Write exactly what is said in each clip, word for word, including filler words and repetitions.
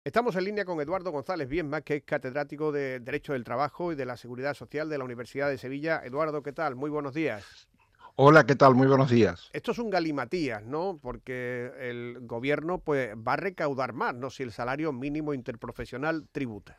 Estamos en línea con Eduardo González Viesma, que es catedrático de Derecho del Trabajo y de la Seguridad Social de la Universidad de Sevilla. Eduardo, ¿qué tal? Muy buenos días. Hola, ¿qué tal? Muy buenos días. Esto es un galimatías, ¿no? Porque el gobierno pues va a recaudar más, ¿no? Si el salario mínimo interprofesional tributa.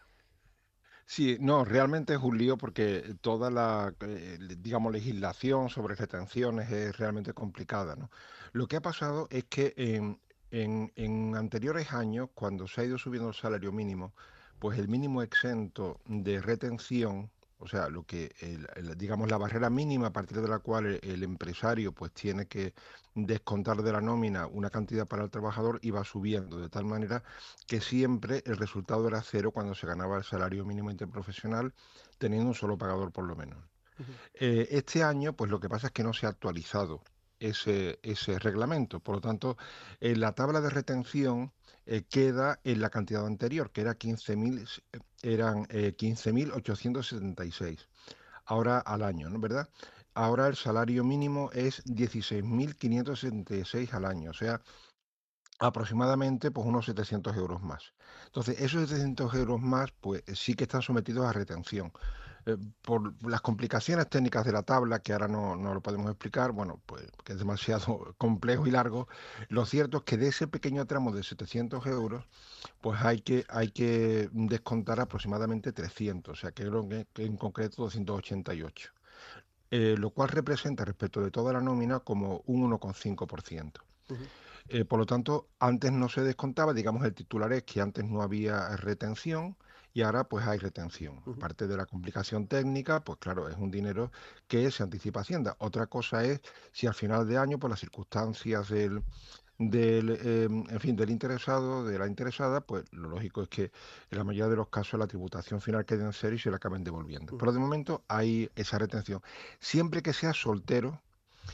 Sí, no, realmente es un lío porque toda la, eh, le- digamos, legislación sobre retenciones es realmente complicada, ¿no? Lo que ha pasado es que en, en, en anteriores años, cuando se ha ido subiendo el salario mínimo, pues el mínimo exento de retención, o sea, lo que, el- el- digamos, la barrera mínima a partir de la cual el, el empresario pues tiene que descontar de la nómina una cantidad para el trabajador, iba subiendo, de tal manera que siempre el resultado era cero cuando se ganaba el salario mínimo interprofesional, teniendo un solo pagador por lo menos. Ujú. Eh, este año, pues lo que pasa es que no se ha actualizado ese, ese reglamento. Por lo tanto, en la tabla de retención eh, queda en la cantidad anterior, que era quince mil, eran eh, quince mil ochocientos setenta y seis. Ahora al año, ¿no? ¿Verdad? Ahora el salario mínimo es dieciséis mil quinientos setenta y seis al año, o sea, aproximadamente pues unos setecientos euros más. Entonces, esos setecientos euros más, pues sí que están sometidos a retención. Eh, por las complicaciones técnicas de la tabla, que ahora no, no lo podemos explicar, bueno, pues que es demasiado complejo y largo, lo cierto es que de ese pequeño tramo de setecientos euros, pues hay que, hay que descontar aproximadamente trescientos, o sea, que creo que, que en concreto doscientos ochenta y ocho, eh, lo cual representa respecto de toda la nómina como un uno coma cinco por ciento. Ujú. Eh, por lo tanto, antes no se descontaba, digamos, el titular es que antes no había retención y ahora pues hay retención. Ujú. Aparte de la complicación técnica, pues claro, es un dinero que se anticipa a Hacienda. Otra cosa es si al final de año, por las circunstancias del, del, eh, en fin, del interesado, de la interesada, pues lo lógico es que en la mayoría de los casos la tributación final quede en cero y se la acaben devolviendo. Ujú. Pero de momento hay esa retención. Siempre que sea soltero,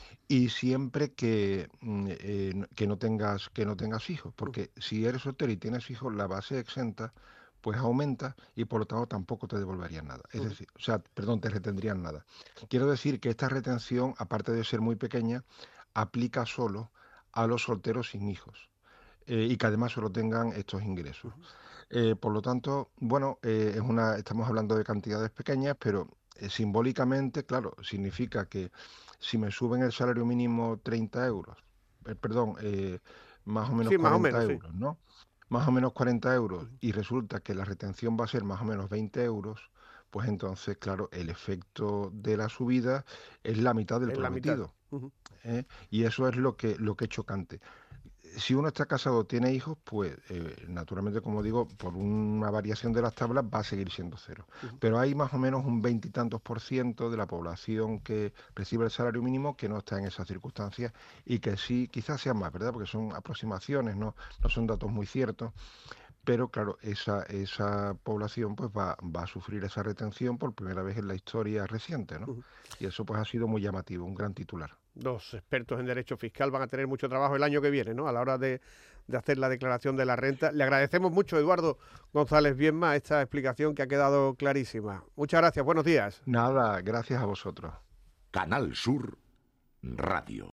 y siempre que, mm, eh, no- que no tengas, que no tengas hijos, Ujú. porque si eres soltero y tienes hijos, la base exenta pues aumenta y por lo tanto tampoco te devolverían nada. Es Ujú. decir, o sea, perdón, te retendrían nada. Quiero decir que esta retención, aparte de ser muy pequeña, aplica solo a los solteros sin hijos, eh, y que además solo tengan estos ingresos. Ujú. Eh, por lo tanto, bueno, eh, es una, estamos hablando de cantidades pequeñas, pero eh, simbólicamente, claro, significa que si me suben el salario mínimo treinta euros, eh, perdón, eh, más o menos Sí, más o cuarenta menos, sí. euros, ¿no? Más o menos cuarenta euros, Ujú. y resulta que la retención va a ser más o menos veinte euros, pues entonces, claro, el efecto de la subida es la mitad del Es la mitad. prometido. Ujú. ¿Eh? Y eso es lo que, lo que es chocante. Si uno está casado o tiene hijos, pues eh, naturalmente, como digo, por una variación de las tablas va a seguir siendo cero. Ujú. Pero hay más o menos un veintitantos por ciento de la población que recibe el salario mínimo que no está en esas circunstancias y que sí, quizás sean más, ¿verdad? Porque son aproximaciones, no, no son datos muy ciertos, pero claro, esa, esa población pues va, va a sufrir esa retención por primera vez en la historia reciente, ¿no? Ujú. Y eso pues ha sido muy llamativo, un gran titular. Los expertos en derecho fiscal van a tener mucho trabajo el año que viene, ¿no? A la hora de, de hacer la declaración de la renta. Le agradecemos mucho, Eduardo González Viesma, esta explicación que ha quedado clarísima. Muchas gracias, buenos días. Nada, gracias a vosotros. Canal Sur Radio.